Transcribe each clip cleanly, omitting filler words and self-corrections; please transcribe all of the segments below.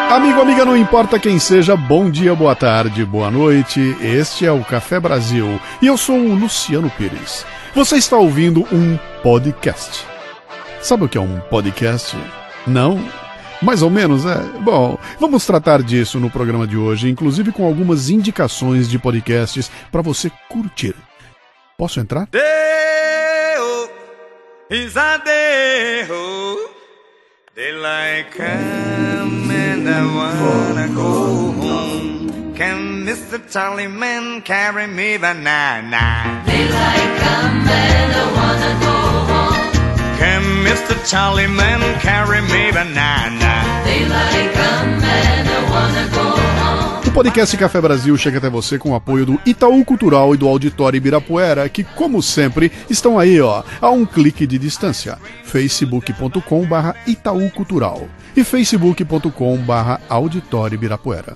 Amigo, amiga, não importa quem seja, bom dia, boa tarde, boa noite. Este é o Café Brasil e eu sou o Luciano Pires. Você está ouvindo um podcast. Sabe o que é um podcast? Não? Mais ou menos, é? Bom, vamos tratar disso no programa de hoje, inclusive com algumas indicações de podcasts para você curtir. Posso entrar? Deo, is a Deo. Daylight come and I wanna go home. Can Mr. Charlie Man carry me banana? Daylight come and I wanna go home. Can Mr. Charlie Man carry me banana? Daylight come and I wanna go home. O podcast Café Brasil chega até você com o apoio do Itaú Cultural e do Auditório Ibirapuera, que, como sempre, estão aí, a um clique de distância. facebook.com/Itaú Cultural e facebook.com/Auditório Ibirapuera.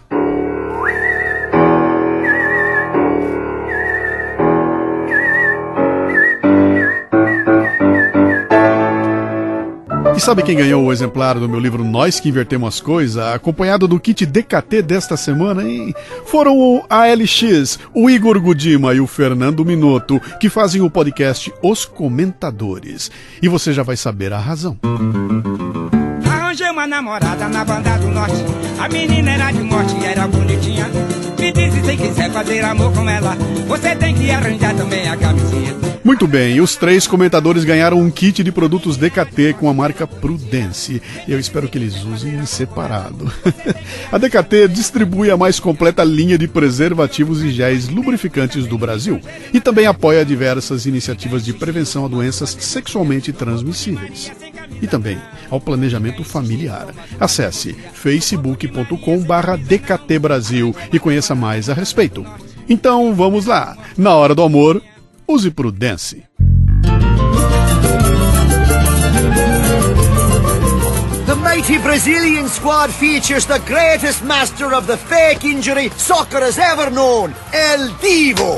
E sabe quem ganhou o exemplar do meu livro Nós que Invertemos as Coisas, acompanhado do kit DKT desta semana, hein? Foram o ALX, o Igor Gudima e o Fernando Minotto, que fazem o podcast Os Comentadores. E você já vai saber a razão. Arranjei uma namorada na banda do norte. A menina era de morte e era bonitinha. Me disse, se quiser fazer amor com ela, você tem que arranjar também a camisinha. Muito bem, os três comentadores ganharam um kit de produtos DKT com a marca Prudence. Eu espero que eles usem em separado. A DKT distribui a mais completa linha de preservativos e géis lubrificantes do Brasil e também apoia diversas iniciativas de prevenção a doenças sexualmente transmissíveis. E também ao planejamento familiar. Acesse facebook.com/DKT Brasil e conheça mais a respeito. Então vamos lá, na hora do amor, use Prudence. The mighty Brazilian squad features the greatest master of the fake injury soccer has ever known, El Divo.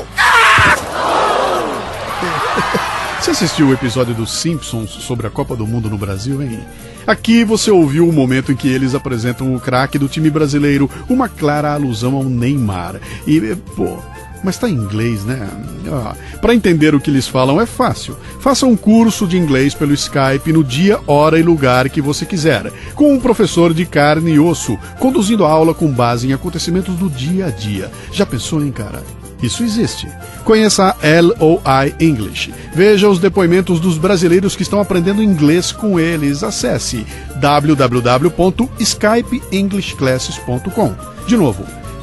Você assistiu o episódio dos Simpsons sobre a Copa do Mundo no Brasil, hein? Aqui você ouviu o momento em que eles apresentam o craque do time brasileiro, uma clara alusão ao Neymar. E, mas tá em inglês, né? Para entender o que eles falam é fácil. Faça um curso de inglês pelo Skype no dia, hora e lugar que você quiser, com um professor de carne e osso, conduzindo a aula com base em acontecimentos do dia a dia. Já pensou, hein, cara? Isso existe. Conheça a LOI English. Veja os depoimentos dos brasileiros que estão aprendendo inglês com eles. Acesse www.skypeenglishclasses.com. De novo,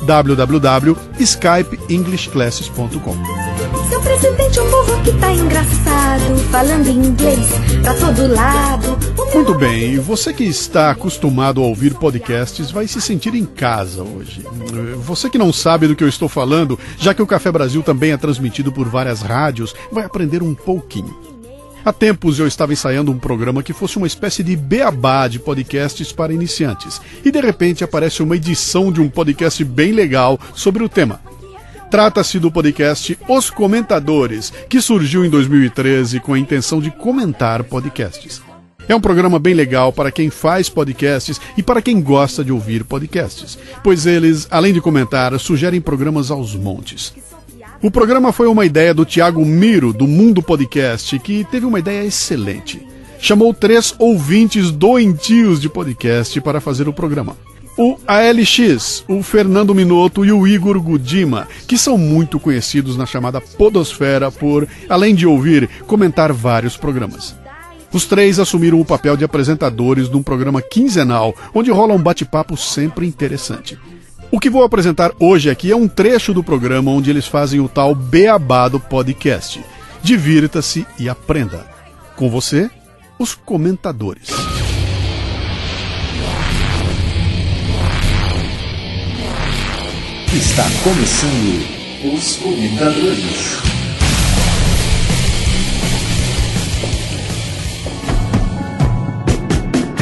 www.skypeenglishclasses.com. Seu presidente é um povo que tá engraçado, falando inglês pra todo lado. Muito bem, você que está acostumado a ouvir podcasts vai se sentir em casa hoje. Você que não sabe do que eu estou falando, já que o Café Brasil também é transmitido por várias rádios, vai aprender um pouquinho. Há tempos eu estava ensaiando um programa que fosse uma espécie de beabá de podcasts para iniciantes. E de repente aparece uma edição de um podcast bem legal sobre o tema. Trata-se do podcast Os Comentadores, que surgiu em 2013 com a intenção de comentar podcasts. É um programa bem legal para quem faz podcasts e para quem gosta de ouvir podcasts, pois eles, além de comentar, sugerem programas aos montes. O programa foi uma ideia do Thiago Miro, do Mundo Podcast, que teve uma ideia excelente. Chamou 3 ouvintes doentios de podcast para fazer o programa. O ALX, o Fernando Minotto e o Igor Gudima, que são muito conhecidos na chamada podosfera por, além de ouvir, comentar vários programas. Os 3 assumiram o papel de apresentadores num programa quinzenal, onde rola um bate-papo sempre interessante. O que vou apresentar hoje aqui é um trecho do programa onde eles fazem o tal beabá do podcast. Divirta-se e aprenda. Com você, os comentadores. Está começando os Comentadores.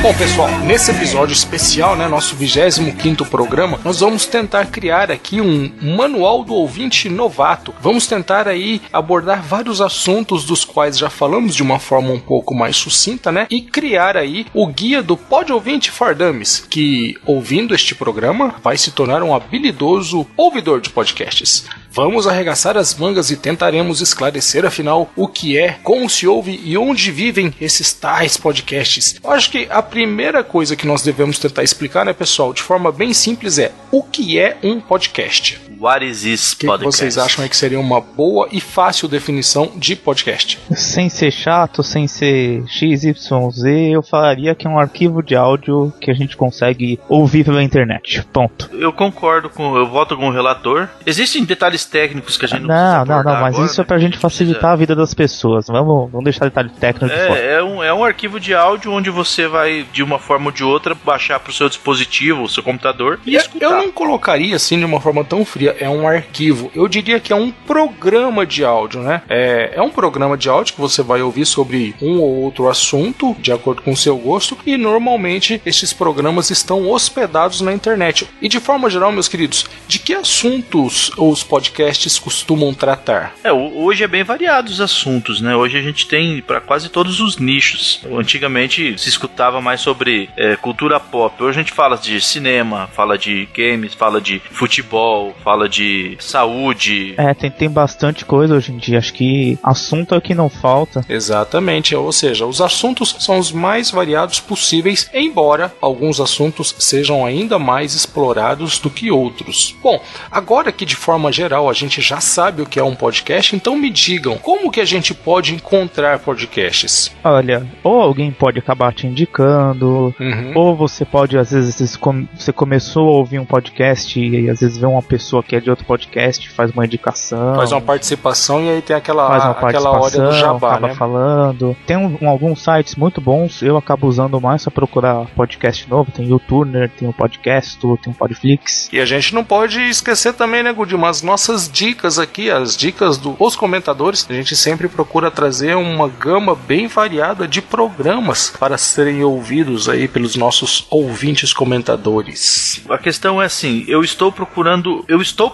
Bom, pessoal, nesse episódio especial, né, nosso 25º programa, nós vamos tentar criar aqui um manual do ouvinte novato. Vamos tentar aí abordar vários assuntos dos quais já falamos de uma forma um pouco mais sucinta, né, e criar aí o guia do Pod Ouvinte for Dummies, que, ouvindo este programa, vai se tornar um habilidoso ouvidor de podcasts. Vamos arregaçar as mangas e tentaremos esclarecer, afinal, o que é, como se ouve e onde vivem esses tais podcasts. Eu acho que a primeira coisa que nós devemos tentar explicar, né, pessoal, de forma bem simples é o que é um podcast. What is this podcast? O que vocês acham que seria uma boa e fácil definição de podcast? Sem ser chato, sem ser XYZ, eu falaria que é um arquivo de áudio que a gente consegue ouvir pela internet. Ponto. Eu concordo eu voto com o relator. Existem detalhes técnicos que a gente não Não, mas agora, isso é pra gente facilitar a vida das pessoas. Vamos deixar detalhe técnico de fora. É um arquivo de áudio onde você vai, de uma forma ou de outra, baixar pro seu dispositivo, o seu computador e escutar. Eu não colocaria assim de uma forma tão fria, é um arquivo. Eu diria que é um programa de áudio, né? É um programa de áudio que você vai ouvir sobre um ou outro assunto, de acordo com o seu gosto, e normalmente estes programas estão hospedados na internet. E de forma geral, meus queridos, de que assuntos os podcasts costumam tratar? Hoje é bem variado os assuntos, né? Hoje a gente tem para quase todos os nichos. Antigamente se escutava mais sobre cultura pop. Hoje a gente fala de cinema, fala de games, fala de futebol, fala de saúde. Tem bastante coisa hoje em dia. Acho que assunto é o que não falta. Exatamente, ou seja, os assuntos são os mais variados possíveis, embora alguns assuntos sejam ainda mais explorados do que outros. Bom, agora que de forma geral a gente já sabe o que é um podcast, então me digam, como que a gente pode encontrar podcasts? Olha, ou alguém pode acabar te indicando, ou você pode, às vezes, você começou a ouvir um podcast e às vezes vê uma pessoa que é de outro podcast, faz uma indicação. Faz uma participação e aí tem aquela hora do jabá, acaba né? falando. Tem alguns sites muito bons, eu acabo usando mais pra procurar podcast novo. Tem o YouTuner, tem o Podcast, tem o Podflix. E a gente não pode esquecer também, né, Gudim, as nossas dicas aqui, as dicas dos comentadores. A gente sempre procura trazer uma gama bem variada de programas para serem ouvidos aí pelos nossos ouvintes comentadores. A questão é assim, eu estou procurando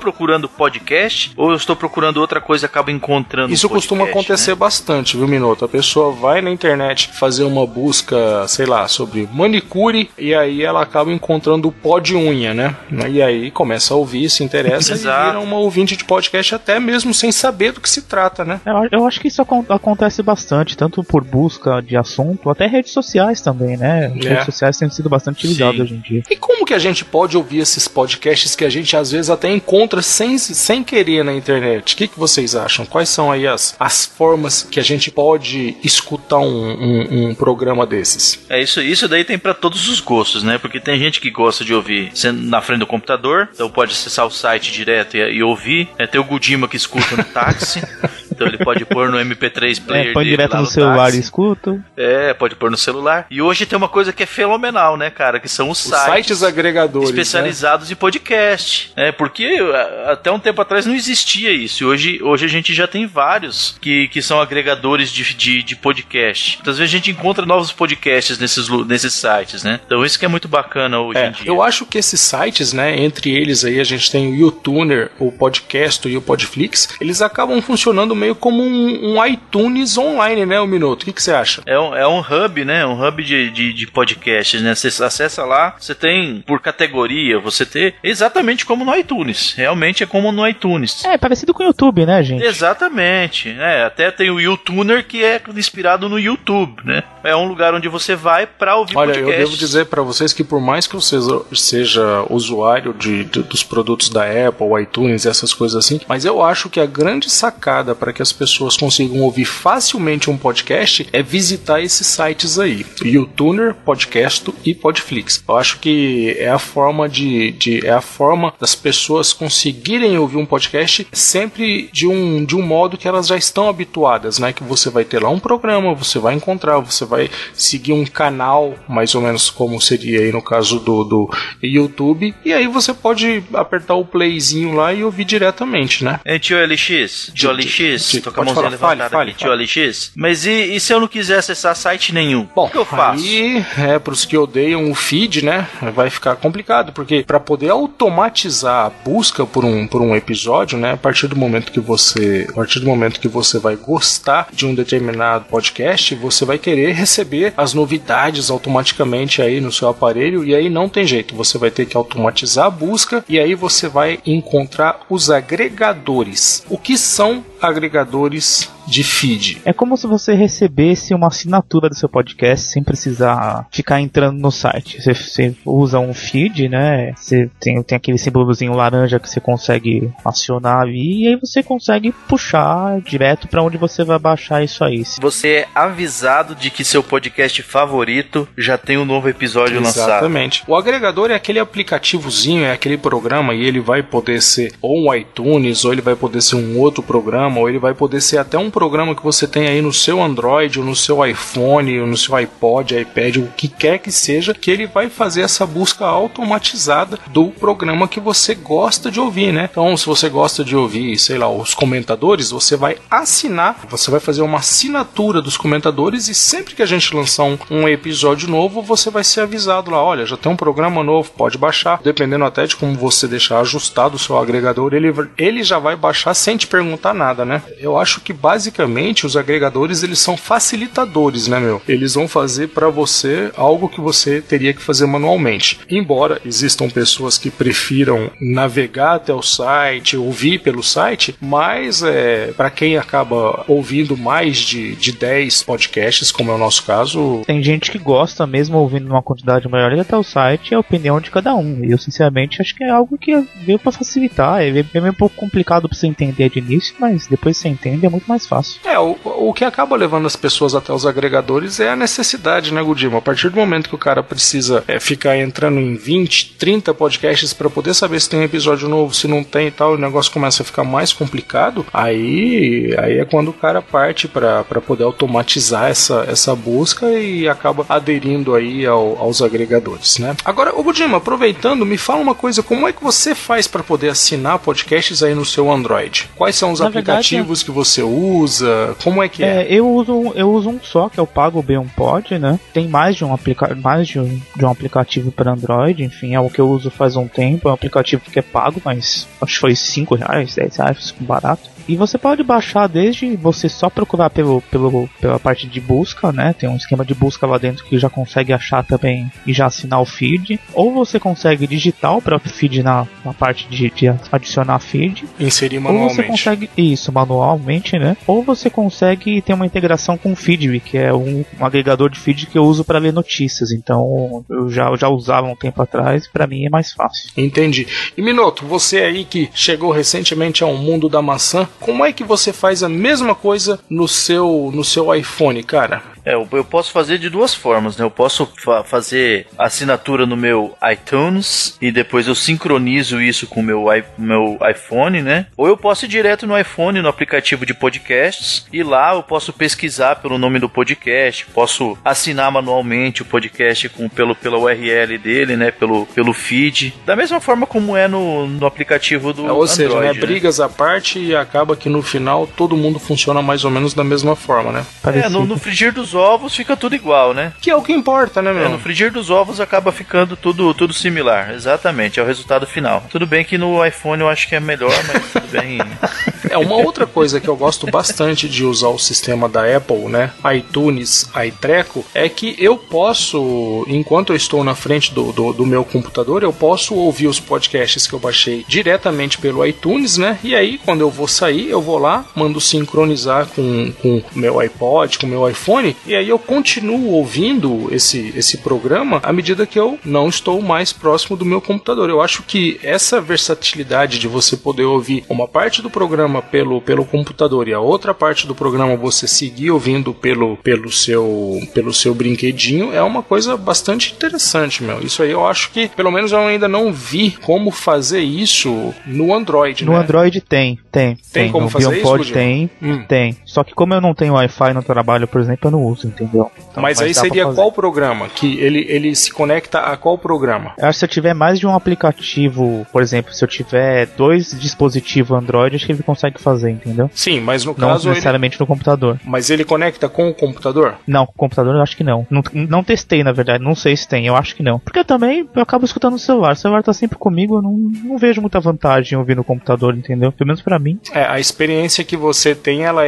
podcast ou eu estou procurando outra coisa e acabo encontrando Isso podcast, costuma acontecer, né? Bastante, viu, Minuto? A pessoa vai na internet fazer uma busca, sei lá, sobre manicure e aí ela acaba encontrando o pó de unha, né? E aí começa a ouvir, se interessa e vira uma ouvinte de podcast até mesmo sem saber do que se trata, né? Eu acho que isso acontece bastante, tanto por busca de assunto, até redes sociais também, né? Redes sociais têm sido bastante utilizadas hoje em dia. E como que a gente pode ouvir esses podcasts que a gente às vezes até encontra sem querer na internet? O que vocês acham? Quais são aí as formas que a gente pode escutar um programa desses? Isso daí tem pra todos os gostos, né? Porque tem gente que gosta de ouvir na frente do computador, então pode acessar o site direto e ouvir. Tem o Gudima que escuta no táxi, então ele pode pôr no MP3 player põe dele direto lá no celular táxi. E escuta. Pode pôr no celular. E hoje tem uma coisa que é fenomenal, né, cara? Que são os sites agregadores especializados, né, em podcast. Porque até um tempo atrás não existia isso. E hoje a gente já tem vários que são agregadores de podcast. Então, às vezes a gente encontra novos podcasts nesses sites, né? Então isso que é muito bacana hoje em dia. Eu acho que esses sites, né, entre eles aí a gente tem o YouTuner, o Podcast e o Podflix, eles acabam funcionando meio como um iTunes online, né, o Minuto? O que você acha? É um hub, né? Um hub de podcasts, né? Você acessa lá, você tem por categoria, você tem exatamente como no iTunes. Realmente é como no iTunes. Parecido com o YouTube, né, gente? Exatamente. Até tem o YouTuner que é inspirado no YouTube, né? É um lugar onde você vai pra ouvir podcasts. Olha, eu devo dizer pra vocês que por mais que você seja usuário dos produtos da Apple, iTunes e essas coisas assim, mas eu acho que a grande sacada para que as pessoas consigam ouvir facilmente um podcast é visitar esses sites aí, YouTuner, Podcast e Podflix. Eu acho que é a forma é a forma das pessoas conseguirem ouvir um podcast sempre de um modo que elas já estão habituadas, né? Que você vai ter lá um programa, você vai encontrar, você vai seguir um canal, mais ou menos como seria aí no caso do YouTube, e aí você pode apertar o playzinho lá e ouvir diretamente, né? Tio LX, Sim, tô com a mãozinha levantada aqui, tio LX. Mas e se eu não quiser acessar site nenhum? Bom, o que eu faço? Aí, pros que odeiam o feed, né, vai ficar complicado, porque para poder automatizar a busca por um episódio, né, a partir do momento que você vai gostar de um determinado podcast, você vai querer receber as novidades automaticamente aí no seu aparelho, e aí não tem jeito, você vai ter que automatizar a busca, e aí você vai encontrar os agregadores. O que são agregadores de feed? É como se você recebesse uma assinatura do seu podcast sem precisar ficar entrando no site. Você usa um feed, né? Você tem aquele símbolozinho laranja que você consegue acionar ali, e aí você consegue puxar direto para onde você vai baixar isso aí. Você é avisado de que seu podcast favorito já tem um novo episódio lançado. Exatamente. O agregador é aquele aplicativozinho, é aquele programa, e ele vai poder ser ou um iTunes, ou ele vai poder ser um outro programa, ou ele vai poder ser até um programa que você tem aí no seu Android, ou no seu iPhone, ou no seu iPod, iPad, o que quer que seja, que ele vai fazer essa busca automatizada do programa que você gosta de ouvir, né? Então, se você gosta de ouvir, sei lá, os comentadores, você vai assinar, você vai fazer uma assinatura dos comentadores, e sempre que a gente lançar um episódio novo, você vai ser avisado lá, olha, já tem um programa novo, pode baixar. Dependendo até de como você deixar ajustado o seu agregador, ele já vai baixar sem te perguntar nada, né? Eu acho que basicamente os agregadores, eles são facilitadores, né, meu? Eles vão fazer para você algo que você teria que fazer manualmente. Embora existam pessoas que prefiram navegar até o site, ouvir pelo site, mas para quem acaba ouvindo mais de 10 podcasts, como é o nosso caso... Tem gente que gosta, mesmo ouvindo uma quantidade maior, ir até o site, é a opinião de cada um. E eu, sinceramente, acho que é algo que veio para facilitar. É meio um pouco complicado para você entender de início, mas depois você entende, é muito mais fácil. O que acaba levando as pessoas até os agregadores é a necessidade, né, Gudima? A partir do momento que o cara precisa ficar entrando em 20, 30 podcasts para poder saber se tem um episódio novo, se não tem e tal, o negócio começa a ficar mais complicado, aí é quando o cara parte para poder automatizar essa busca e acaba aderindo aí aos agregadores, né? Agora, Gudima, aproveitando, me fala uma coisa, como é que você faz para poder assinar podcasts aí no seu Android? Quais são os aplicativos que você usa? Como é que é? Eu uso um só, que é o Pago B1Pod, né? Tem mais de um aplicativo para Android, enfim, é o que eu uso faz um tempo. É um aplicativo que é pago, mas acho que foi R$5, R$10, barato. E você pode baixar desde você só procurar pela parte de busca, né? Tem um esquema de busca lá dentro que já consegue achar também e já assinar o feed. Ou você consegue digitar o próprio feed na parte de adicionar feed. Inserir manualmente. Ou você consegue isso manualmente, né? Ou você consegue ter uma integração com o Feedly, que é um agregador de feed que eu uso para ler notícias. Então eu já usava um tempo atrás e para mim é mais fácil. Entendi. E Minoto, você aí que chegou recentemente ao mundo da maçã, como é que você faz a mesma coisa no seu iPhone, cara? Eu posso fazer de duas formas, né? Eu posso fazer assinatura no meu iTunes e depois eu sincronizo isso com o meu iPhone, né? Ou eu posso ir direto no iPhone, no aplicativo de podcasts, e lá eu posso pesquisar pelo nome do podcast, posso assinar manualmente o podcast pela URL dele, né? Pelo feed. Da mesma forma como é no aplicativo do Android. Ou seja, né? Brigas à parte, e acaba que no final todo mundo funciona mais ou menos da mesma forma, né? No frigir dos ovos fica tudo igual, né? Que é o que importa, né, meu? No frigir dos ovos acaba ficando tudo similar. Exatamente, é o resultado final. Tudo bem que no iPhone eu acho que é melhor, mas tudo bem. Uma outra coisa que eu gosto bastante de usar o sistema da Apple, né? iTunes, iTreco, é que eu posso, enquanto eu estou na frente do meu computador, eu posso ouvir os podcasts que eu baixei diretamente pelo iTunes, né? E aí, quando eu vou sair, eu vou lá, mando sincronizar com o meu iPod, com o meu iPhone, e aí eu continuo ouvindo esse programa à medida que eu não estou mais próximo do meu computador. Eu acho que essa versatilidade de você poder ouvir uma parte do programa pelo computador e a outra parte do programa você seguir ouvindo pelo seu brinquedinho é uma coisa bastante interessante, meu. Isso aí eu acho que, pelo menos eu ainda não vi como fazer isso no Android, né? No Android tem como no fazer BeyondPod isso? Tem. Só que como eu não tenho Wi-Fi no trabalho, por exemplo, eu não uso, entendeu? Então, mas aí seria qual programa? Que ele se conecta a qual programa? Eu acho que se eu tiver mais de um aplicativo, por exemplo, se eu tiver 2 dispositivos Android, acho que ele consegue fazer, entendeu? Sim, mas no não caso... necessariamente no computador. Mas ele conecta com o computador? Não, com o computador eu acho que não. Não testei, na verdade, não sei se tem, eu acho que não. Porque eu acabo escutando no celular. O celular tá sempre comigo, eu não vejo muita vantagem em ouvir no computador, entendeu? Pelo menos pra mim. A experiência que você tem, ela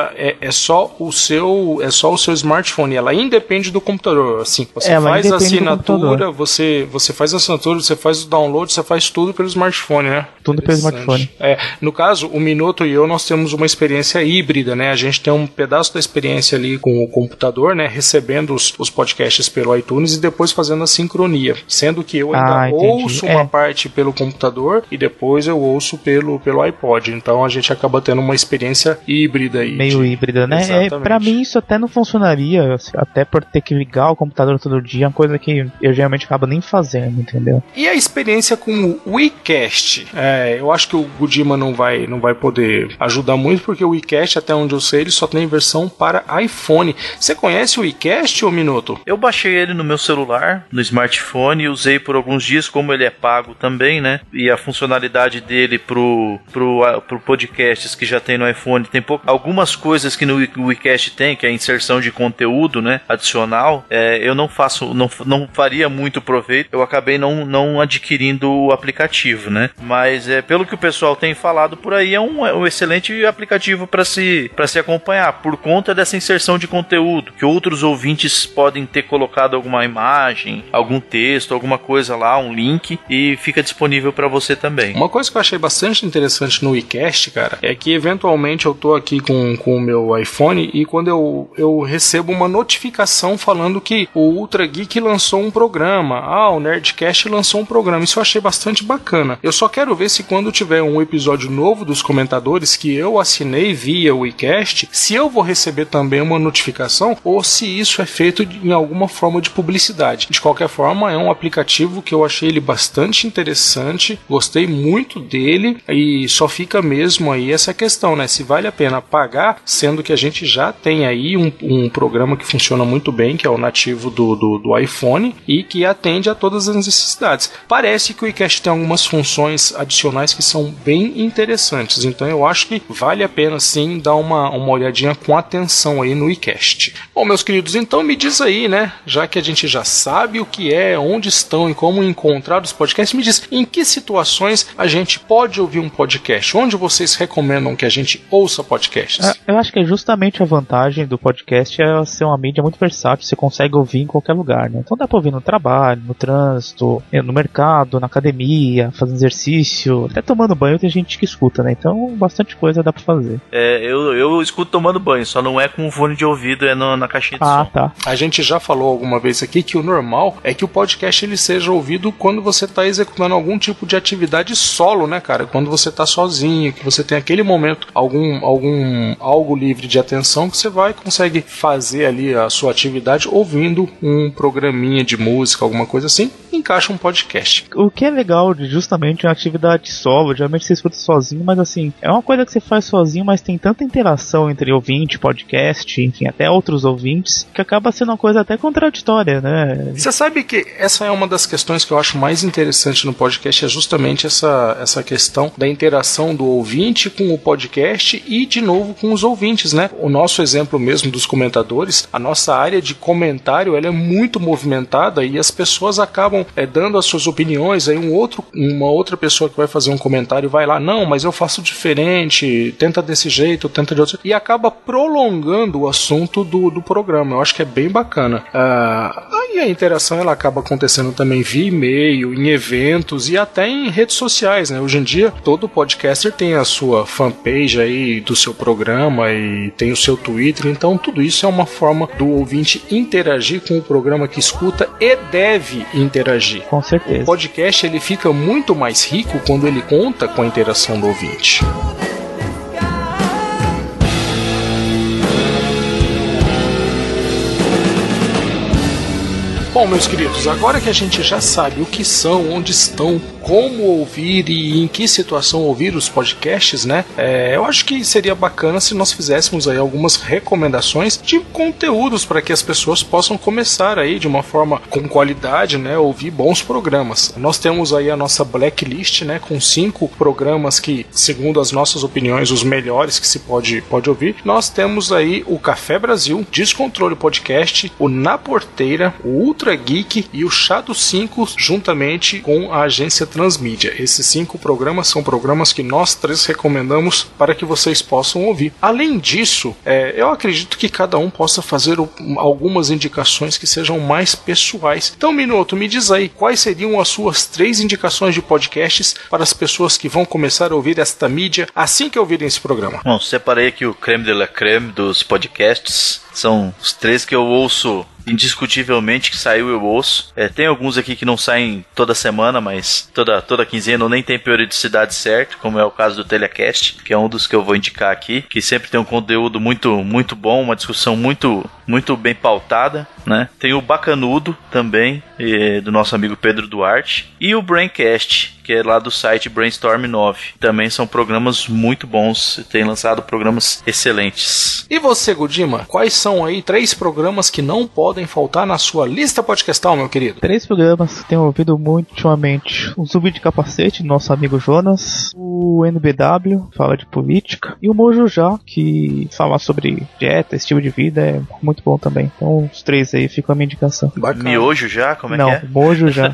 é só o seu smartphone, ela independe do computador, assim, você faz a assinatura, você faz a assinatura, você faz o download, você faz tudo pelo smartphone, né? Tudo pelo smartphone. No caso, o Minuto e eu, nós temos uma experiência híbrida, né? A gente tem um pedaço da experiência ali com o computador, né? Recebendo os podcasts pelo iTunes e depois fazendo a sincronia, sendo que eu ainda ouço uma parte pelo computador e depois eu ouço pelo iPod, então a gente acaba tendo uma experiência híbrida aí. Meio híbrida, né? Pra mim isso até não funcionaria, até por ter que ligar o computador todo dia, uma coisa que eu geralmente acabo nem fazendo, entendeu? E a experiência com o WeCast? Eu acho que o Gudima não vai poder ajudar muito, porque o WeCast, até onde eu sei, ele só tem versão para iPhone. Você conhece o WeCast, ô Minuto? Eu baixei ele no meu celular, no smartphone, e usei por alguns dias, como ele é pago também, né? E a funcionalidade dele pro podcasts que já tem no iPhone, tem algumas coisas que no WeCast tem, que é a inserção de conteúdo, né, adicional. Eu não faria muito proveito, eu acabei não adquirindo o aplicativo, né? Mas pelo que o pessoal tem falado por aí, é um excelente aplicativo para se acompanhar, por conta dessa inserção de conteúdo, que outros ouvintes podem ter colocado alguma imagem, algum texto, alguma coisa lá, um link, e fica disponível para você também. Uma coisa que eu achei bastante interessante no WeCast, cara, é que eventualmente eu tô aqui com o meu iPhone e quando eu recebo uma notificação falando que o Ultra Geek lançou um programa, o Nerdcast lançou um programa. Isso eu achei bastante bacana. Eu só quero ver se quando tiver um episódio novo dos comentadores que eu assinei via WeCast, se eu vou receber também uma notificação ou se isso é feito em alguma forma de publicidade. De qualquer forma, é um aplicativo que eu achei ele bastante interessante, gostei muito dele e só fica mesmo aí essa questão, né? Se vale a pena pagar, sendo que a gente já tem aí um programa que funciona muito bem, que é o nativo do iPhone e que atende a todas as necessidades. Parece que o WeCast tem algumas funções adicionais que são bem interessantes, então eu acho que vale a pena sim dar uma olhadinha com atenção aí no WeCast. Bom, meus queridos, então me diz aí, né, já que a gente já sabe o que é, onde estão e como encontrar os podcasts, me diz em que situações a gente pode ouvir um podcast, onde vocês recomendam que a gente ouça podcasts? Eu acho que é justamente a vantagem do podcast é ser uma mídia muito versátil, você consegue ouvir em qualquer lugar, né? Então dá pra ouvir no trabalho, no trânsito, no mercado, na academia, fazendo exercício, até tomando banho tem gente que escuta, né? Então bastante coisa dá pra fazer. Eu escuto tomando banho, só não é com fone de ouvido, é na caixinha de som. Tá. A gente já falou alguma vez aqui que o normal é que o podcast ele seja ouvido quando você tá executando algum tipo de atividade solo, né, cara? Quando você tá sozinho, que você tem aquele momento, algo livre de atenção, que você consegue fazer ali a sua atividade ouvindo um programinha de música, alguma coisa assim, encaixa um podcast. O que é legal de justamente uma atividade solo, geralmente você escuta sozinho, mas assim, é uma coisa que você faz sozinho, mas tem tanta interação entre ouvinte, podcast, enfim, até outros ouvintes, que acaba sendo uma coisa até contraditória, né? Você sabe que essa é uma das questões que eu acho mais interessante no podcast, é justamente essa questão da interação do ouvinte com o podcast e, de novo, com os ouvintes, né? O nosso exemplo mesmo dos comentadores, a nossa área de comentário, ela é muito movimentada e as pessoas acabam dando as suas opiniões, aí uma outra pessoa que vai fazer um comentário vai lá, não, mas eu faço diferente, tenta desse jeito, tenta de outro, e acaba prolongando o assunto do programa. Eu acho que é bem bacana. E a interação ela acaba acontecendo também via e-mail, em eventos e até em redes sociais, né? Hoje em dia, todo podcaster tem a sua fanpage aí do seu programa e tem o seu Twitter, então tudo isso é uma forma do ouvinte interagir com o programa que escuta e deve interagir. Com certeza. O podcast ele fica muito mais rico quando ele conta com a interação do ouvinte. Bom, meus queridos, agora que a gente já sabe o que são, onde estão, como ouvir e em que situação ouvir os podcasts, né? Eu acho que seria bacana se nós fizéssemos aí algumas recomendações de conteúdos para que as pessoas possam começar aí de uma forma com qualidade, né? Ouvir bons programas. Nós temos aí a nossa blacklist, né? Com 5 programas que, segundo as nossas opiniões, os melhores que se pode ouvir. Nós temos aí o Café Brasil, Descontrole Podcast, o Na Porteira, o Ultra Geek e o Chá dos 5, juntamente com a agência Transmídia. Esses 5 programas são programas que nós 3 recomendamos para que vocês possam ouvir. Além disso, eu acredito que cada um possa fazer algumas indicações que sejam mais pessoais. Então, Minuto, me diz aí, quais seriam as suas 3 indicações de podcasts para as pessoas que vão começar a ouvir esta mídia assim que ouvirem esse programa? Bom, separei aqui o creme de la creme dos podcasts. São os 3 que eu ouço indiscutivelmente, que saiu eu ouço. Tem alguns aqui que não saem toda semana, mas toda quinzena, ou nem tem periodicidade certa, como é o caso do Telecast, que é um dos que eu vou indicar aqui, que sempre tem um conteúdo muito, muito bom, uma discussão muito, muito bem pautada, né? Tem o Bacanudo também, do nosso amigo Pedro Duarte, e o Braincast, que é lá do site Brainstorm 9. Também são programas muito bons, tem lançado programas excelentes. E você, Gudima, quais são aí 3 programas que não podem faltar na sua lista podcastal, meu querido? 3 programas que tenho ouvido muito ultimamente: o Zumbi de Capacete, nosso amigo Jonas, o NBW, fala de política, e o Mojo Já, que fala sobre dieta, estilo de vida, é muito bom também. Então os 3 aí ficam a minha indicação. Bacana. Miojo Já, como é não, que é? Não, Mojo Já.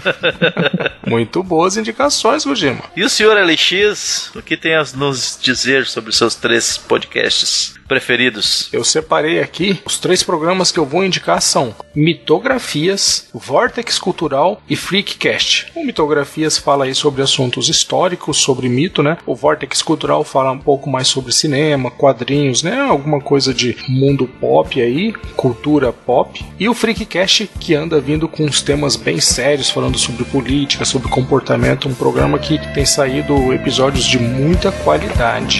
Muito boas indicações, Gudima. E o senhor LX, o que tem a nos dizer sobre os seus 3 podcasts preferidos? Eu separei aqui, os 3 programas que eu vou indicar são Mitografias, Vortex Cultural e Freakcast. O Mitografias fala aí sobre assuntos históricos, sobre mito, né? O Vortex Cultural fala um pouco mais sobre cinema, quadrinhos, né? Alguma coisa de mundo pop aí, cultura pop. E o Freakcast, que anda vindo com uns temas bem sérios, falando sobre política, sobre comportamento, um programa que tem saído episódios de muita qualidade.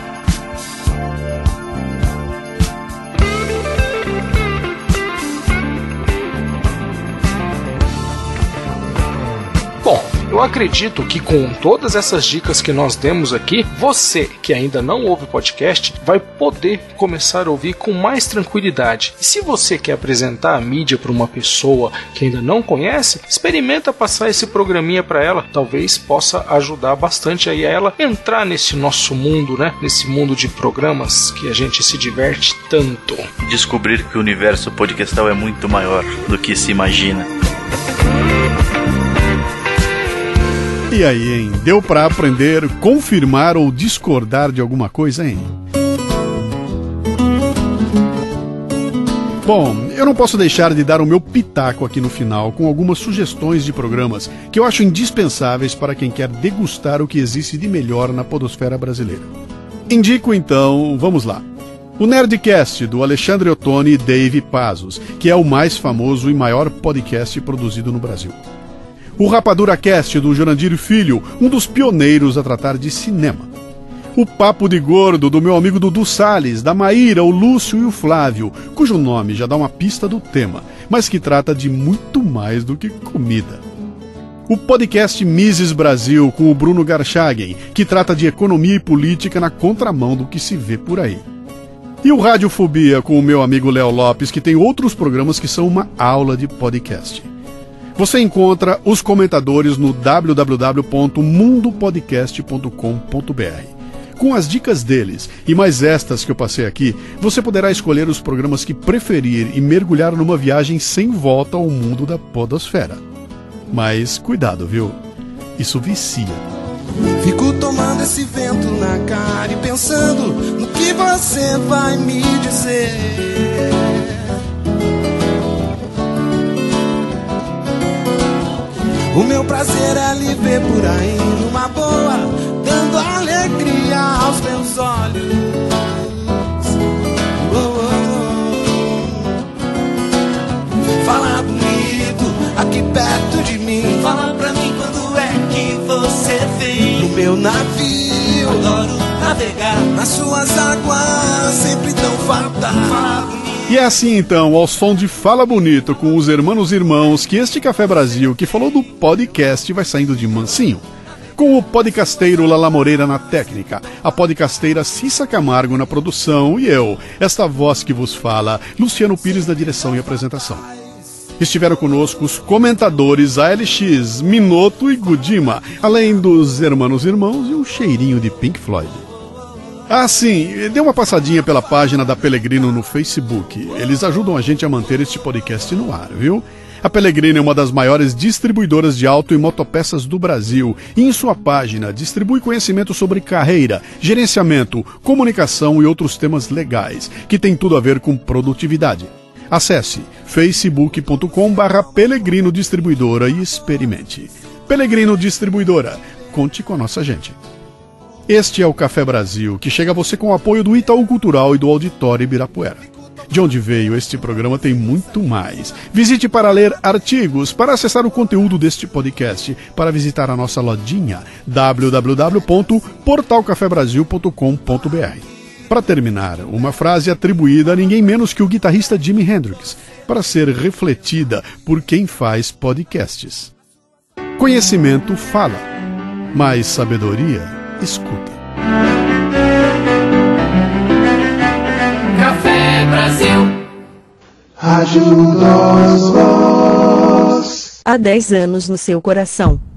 Bom, eu acredito que com todas essas dicas que nós demos aqui, você que ainda não ouve podcast vai poder começar a ouvir com mais tranquilidade. E se você quer apresentar a mídia para uma pessoa que ainda não conhece, experimenta passar esse programinha para ela. Talvez possa ajudar bastante aí a ela entrar nesse nosso mundo, né? Nesse mundo de programas que a gente se diverte tanto. Descobrir que o universo podcastal é muito maior do que se imagina. E aí, hein? Deu pra aprender, confirmar ou discordar de alguma coisa, hein? Bom, eu não posso deixar de dar o meu pitaco aqui no final com algumas sugestões de programas que eu acho indispensáveis para quem quer degustar o que existe de melhor na podosfera brasileira. Indico então, vamos lá, o Nerdcast do Alexandre Ottoni e Dave Pazos, que é o mais famoso e maior podcast produzido no Brasil. O Rapadura Cast do Jurandir Filho, um dos pioneiros a tratar de cinema. O Papo de Gordo do meu amigo Dudu Salles, da Maíra, o Lúcio e o Flávio, cujo nome já dá uma pista do tema, mas que trata de muito mais do que comida. O podcast Mises Brasil com o Bruno Garchagen, que trata de economia e política na contramão do que se vê por aí. E o Radiofobia com o meu amigo Léo Lopes, que tem outros programas que são uma aula de podcast. Você encontra os comentadores no www.mundopodcast.com.br. Com as dicas deles e mais estas que eu passei aqui, você poderá escolher os programas que preferir e mergulhar numa viagem sem volta ao mundo da podosfera. Mas cuidado, viu? Isso vicia. Fico tomando esse vento na cara e pensando no que você vai me dizer. O meu prazer é lhe ver por aí numa boa, dando alegria aos meus olhos. Fala bonito, aqui perto de mim. Fala pra mim quando é que você vem. No meu navio, adoro navegar nas suas águas, sempre tão fartas. Fala bonito, E é assim então, ao som de Fala Bonito com os Hermanos Irmãos, que este Café Brasil, que falou do podcast, vai saindo de mansinho. Com o podcasteiro Lala Moreira na técnica, a podcasteira Cissa Camargo na produção e eu, esta voz que vos fala, Luciano Pires na direção e apresentação. Estiveram conosco os comentadores ALX, Minoto e Gudima, além dos Hermanos Irmãos e um cheirinho de Pink Floyd. Ah, sim, dê uma passadinha pela página da Pelegrino no Facebook. Eles ajudam a gente a manter este podcast no ar, viu? A Pelegrino é uma das maiores distribuidoras de auto e motopeças do Brasil e em sua página distribui conhecimento sobre carreira, gerenciamento, comunicação e outros temas legais, que tem tudo a ver com produtividade. Acesse facebook.com/Pelegrino Distribuidora e experimente. Pelegrino Distribuidora, conte com a nossa gente. Este é o Café Brasil, que chega a você com o apoio do Itaú Cultural e do Auditório Ibirapuera. De onde veio este programa tem muito mais. Visite para ler artigos, para acessar o conteúdo deste podcast, para visitar a nossa lojinha www.portalcafebrasil.com.br. Para terminar, uma frase atribuída a ninguém menos que o guitarrista Jimi Hendrix, para ser refletida por quem faz podcasts. Conhecimento fala, mas sabedoria escuta. Café Brasil. Ajuda-os. Há 10 anos no seu coração.